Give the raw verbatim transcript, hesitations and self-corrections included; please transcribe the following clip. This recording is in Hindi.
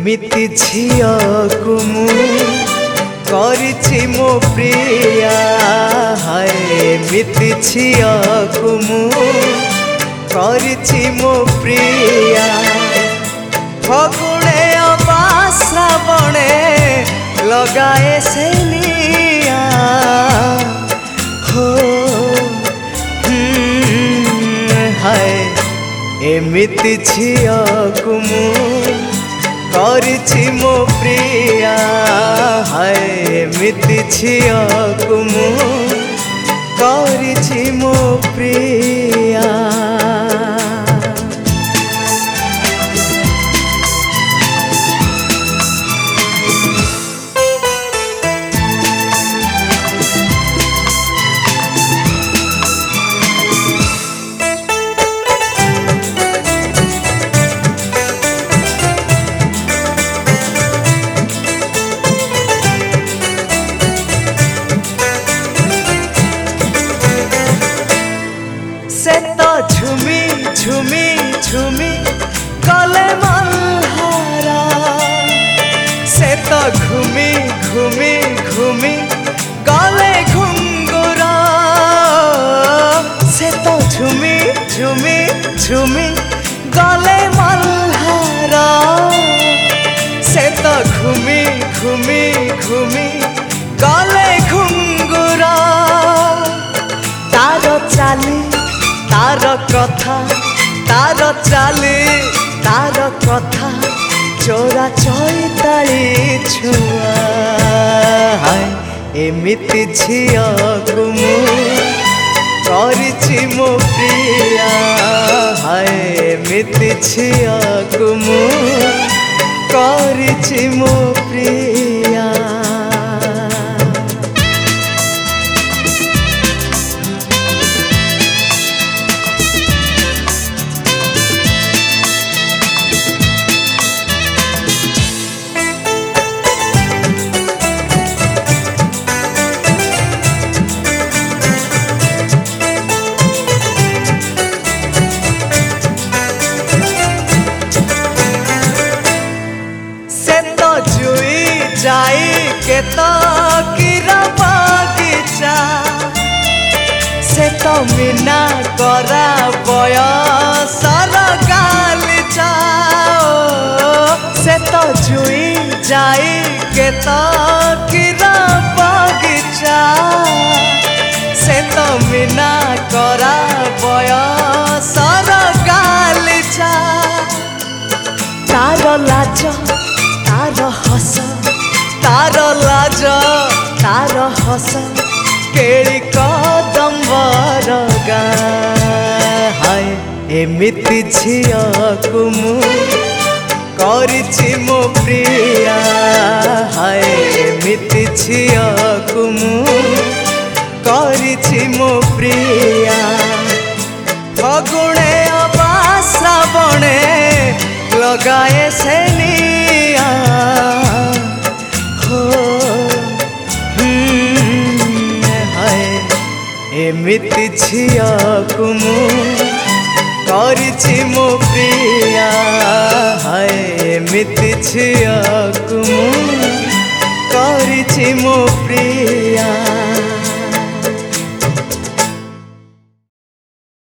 एमिति झियकु मु करिछि मो प्रिया हाय एमिति झियकु मु करिछि मो प्रिया फगुणे अबा श्रावणे लगाए से निया हो हाय एमिति झियकु मु करिछि मो प्रिया हाय एमिति झियकु मु करिछि मो प्रिया से तो झुमी झुमी झुमी गले मल्हारा से तो घूमी घूमी घूमी गले घुंगुरा से तो झुमी झुमी झुमी गले मल्हारा से तो घूमी घूमी घूमी गले घुंगुरा तार चाली तार कथा तार चाली तार कथा चोरा चैताली छुआ हाय एमिति झियकु मु करिछि मो प्रिया हाय एमिति झियकु मु करिछि मो प्रिया जाई के तो किरा बगीचा से तो मीना करा बयसर गालीचा से तो जुई जाई के तो किरा बगीचा से तो मीना करा बयसर गालीचा तार लाज तार हस तार लाज तार हस केड़ी कदम्बर गाँ हाय एमिति झियकु मु करिछि मो प्रिया हाय एमिति झियकु मु करिछि मो प्रिया फगुणे अबा श्रावणे लगाए से निया एमिति झियकु मु करिछि मो प्रिया हाय एमिति झियकु मु करिछि मो प्रिया।